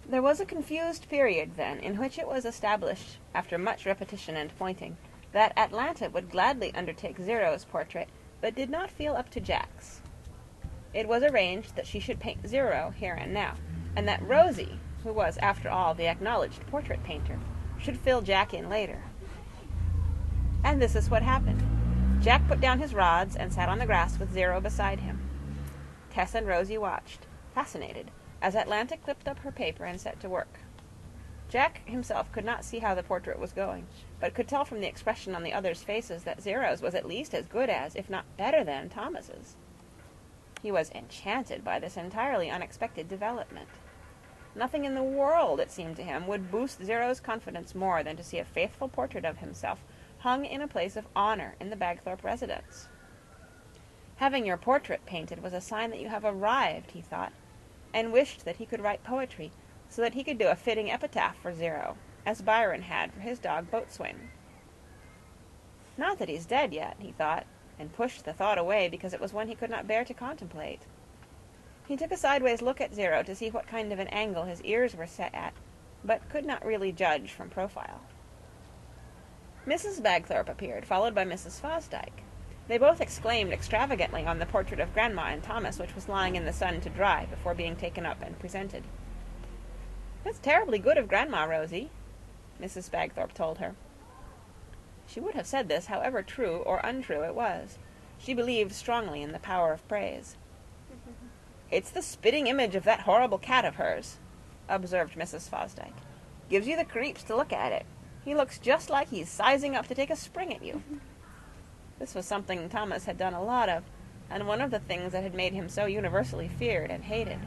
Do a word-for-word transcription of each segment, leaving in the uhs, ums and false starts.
There was a confused period, then, in which it was established, after much repetition and pointing, that Atlanta would gladly undertake Zero's portrait, but did not feel up to Jack's. It was arranged that she should paint Zero here and now, and that Rosie, who was, after all, the acknowledged portrait painter, should fill Jack in later. And this is what happened. Jack put down his rods and sat on the grass with Zero beside him. Tess and Rosie watched, fascinated, as Atlanta clipped up her paper and set to work. Jack himself could not see how the portrait was going, but could tell from the expression on the others' faces that Zero's was at least as good as, if not better than, Thomas's. He was enchanted by this entirely unexpected development. Nothing in the world, it seemed to him, would boost Zero's confidence more than to see a faithful portrait of himself hung in a place of honor in the Bagthorpe residence. Having your portrait painted was a sign that you have arrived, he thought, and wished that he could write poetry, so that he could do a fitting epitaph for Zero, as Byron had for his dog Boatswain. Not that he's dead yet, he thought, and pushed the thought away because it was one he could not bear to contemplate. He took a sideways look at Zero to see what kind of an angle his ears were set at, but could not really judge from profile. Missus Bagthorpe appeared, followed by Missus Fosdyke. They both exclaimed extravagantly on the portrait of Grandma and Thomas, which was lying in the sun to dry before being taken up and presented. "That's terribly good of Grandma, Rosie," Missus Bagthorpe told her. She would have said this, however true or untrue it was. She believed strongly in the power of praise. "It's the spitting image of that horrible cat of hers," observed Missus Fosdyke. "Gives you the creeps to look at it. He looks just like he's sizing up to take a spring at you." This was something Thomas had done a lot of, and one of the things that had made him so universally feared and hated.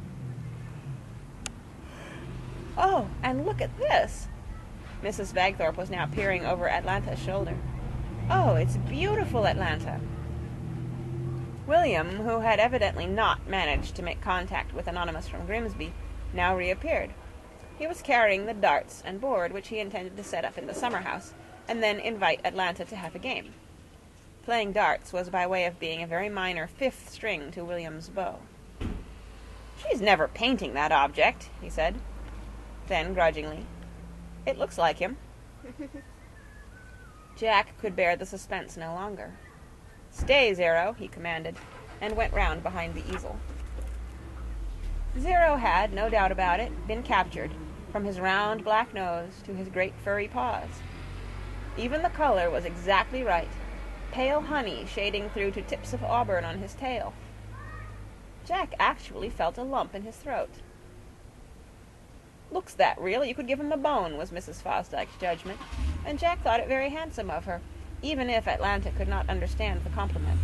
"Oh, and look at this!" Missus Bagthorpe was now peering over Atlanta's shoulder. "Oh, it's beautiful, Atlanta!" William, who had evidently not managed to make contact with Anonymous from Grimsby, now reappeared. He was carrying the darts and board which he intended to set up in the summer-house, and then invite Atlanta to have a game. Playing darts was by way of being a very minor fifth string to William's bow. "She's never painting that object," he said. Then, grudgingly, "It looks like him." Jack could bear the suspense no longer. "Stay, Zero," he commanded, and went round behind the easel. Zero had, no doubt about it, been captured, from his round black nose to his great furry paws. Even the color was exactly right, pale honey shading through to tips of auburn on his tail. Jack actually felt a lump in his throat. "Looks that real, you could give him a bone," was Missus Fosdyke's judgment, and Jack thought it very handsome of her, even if Atlanta could not understand the compliment.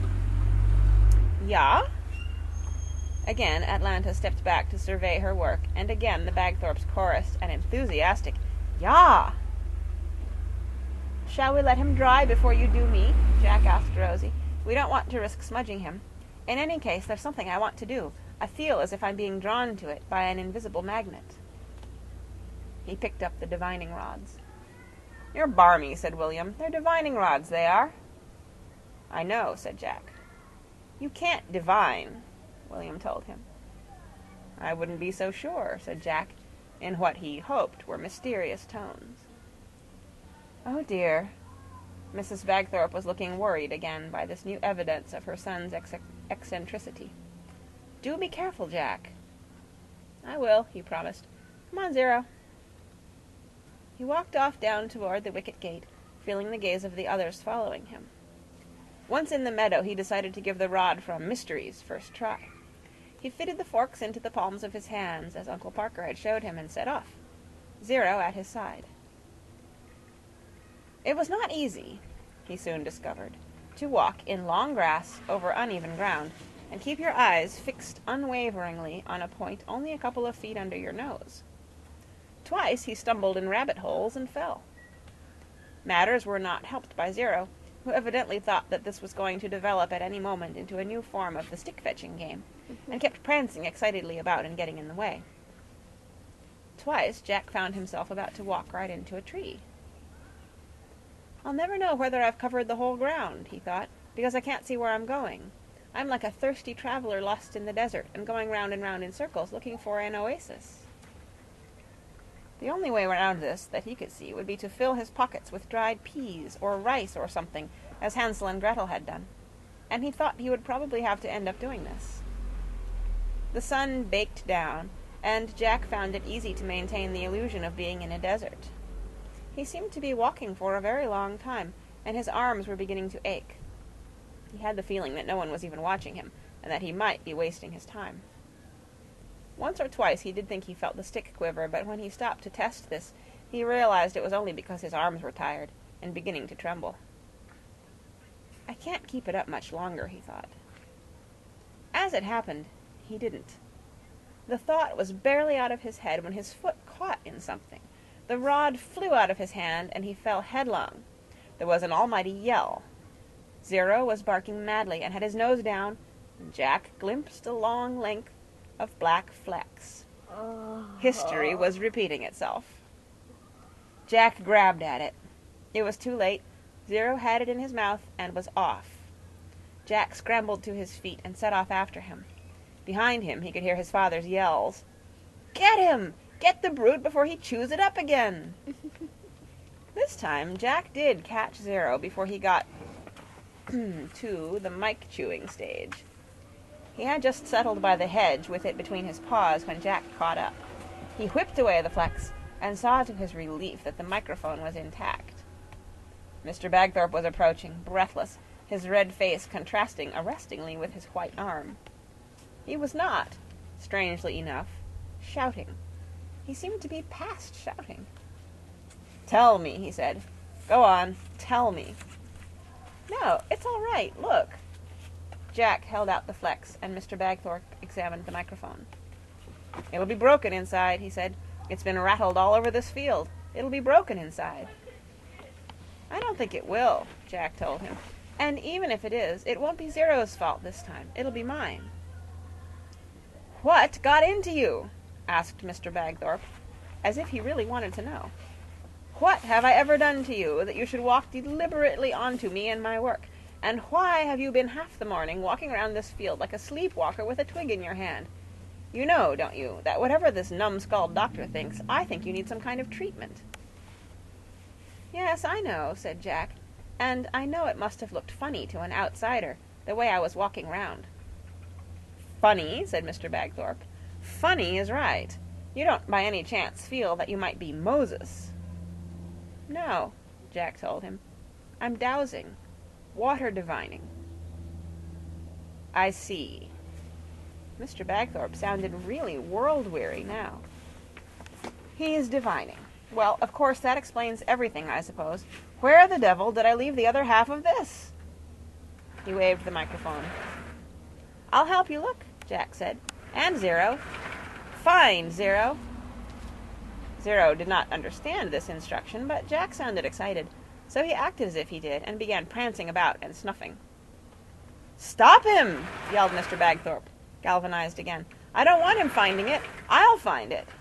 "Ja?" Again Atlanta stepped back to survey her work, and again the Bagthorpes chorused an enthusiastic "Ja!" "Shall we let him dry before you do me?" Jack asked Rosie. "We don't want to risk smudging him. In any case, there's something I want to do. I feel as if I'm being drawn to it by an invisible magnet." He picked up the divining rods. "You're barmy," said William. "They're divining rods, they are." "I know," said Jack. "You can't divine," William told him. "I wouldn't be so sure," said Jack, in what he hoped were mysterious tones. "Oh, dear." Missus Bagthorpe was looking worried again by this new evidence of her son's ex- eccentricity. "Do be careful, Jack." "I will," he promised. "Come on, Zero." He walked off down toward the wicket gate, feeling the gaze of the others following him. Once in the meadow, he decided to give the rod from Mystery's first try. He fitted the forks into the palms of his hands, as Uncle Parker had showed him, and set off, Zero at his side. It was not easy, he soon discovered, to walk in long grass over uneven ground, and keep your eyes fixed unwaveringly on a point only a couple of feet under your nose. Twice he stumbled in rabbit holes and fell. Matters were not helped by Zero, who evidently thought that this was going to develop at any moment into a new form of the stick-fetching game, and kept prancing excitedly about and getting in the way. Twice Jack found himself about to walk right into a tree. "I'll never know whether I've covered the whole ground," he thought, "because I can't see where I'm going. I'm like a thirsty traveler lost in the desert and going round and round in circles looking for an oasis." The only way around this, that he could see, would be to fill his pockets with dried peas or rice or something, as Hansel and Gretel had done, and he thought he would probably have to end up doing this. The sun baked down, and Jack found it easy to maintain the illusion of being in a desert. He seemed to be walking for a very long time, and his arms were beginning to ache. He had the feeling that no one was even watching him, and that he might be wasting his time. Once or twice he did think he felt the stick quiver, but when he stopped to test this, he realized it was only because his arms were tired and beginning to tremble. I can't keep it up much longer, he thought. As it happened, he didn't. The thought was barely out of his head when his foot caught in something. The rod flew out of his hand, and he fell headlong. There was an almighty yell. Zero was barking madly and had his nose down, and Jack glimpsed a long length of black flecks. Oh. History was repeating itself. Jack grabbed at it. It was too late. Zero had it in his mouth and was off. Jack scrambled to his feet and set off after him. Behind him he could hear his father's yells. "Get him! Get the brute before he chews it up again!" This time Jack did catch Zero before he got to the mic-chewing stage. He had just settled by the hedge with it between his paws when Jack caught up. He whipped away the flecks and saw to his relief that the microphone was intact. Mister Bagthorpe was approaching, breathless, his red face contrasting arrestingly with his white arm. He was not, strangely enough, shouting. He seemed to be past shouting. "Tell me," he said. "Go on, tell me." "No, it's all right, look." Jack held out the flecks, and Mister Bagthorpe examined the microphone. "It'll be broken inside," he said. "It's been rattled all over this field. It'll be broken inside." "I don't think it will," Jack told him. "And even if it is, it won't be Zero's fault this time. It'll be mine." "What got into you?" asked Mister Bagthorpe, as if he really wanted to know. "What have I ever done to you that you should walk deliberately onto me and my work? And why have you been half the morning walking around this field like a sleepwalker with a twig in your hand? You know, don't you, that whatever this numbskulled doctor thinks, I think you need some kind of treatment." "Yes, I know," said Jack, "and I know it must have looked funny to an outsider, the way I was walking round." "Funny," said Mister Bagthorpe. "Funny is right. You don't by any chance feel that you might be Moses?" "No," Jack told him. "I'm dowsing. Water divining." "I see." Mister Bagthorpe sounded really world-weary now. "He's divining. Well, of course, that explains everything, I suppose. Where the devil did I leave the other half of this?" He waved the microphone. "I'll help you look," Jack said. "And Zero. Find Zero." Zero did not understand this instruction, but Jack sounded excited, so he acted as if he did, and began prancing about and snuffing. "Stop him!" yelled Mister Bagthorpe, galvanized again. "I don't want him finding it. I'll find it."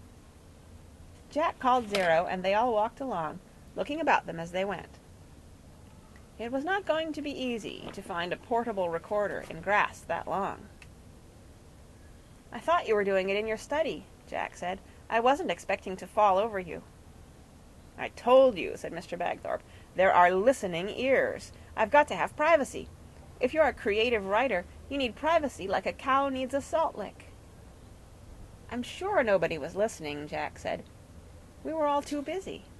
Jack called Zero, and they all walked along, looking about them as they went. It was not going to be easy to find a portable recorder in grass that long. "I thought you were doing it in your study," Jack said. "I wasn't expecting to fall over you." "I told you," said Mister Bagthorpe. "There are listening ears. I've got to have privacy. If you're a creative writer, you need privacy like a cow needs a salt lick." "I'm sure nobody was listening," Jack said. "We were all too busy."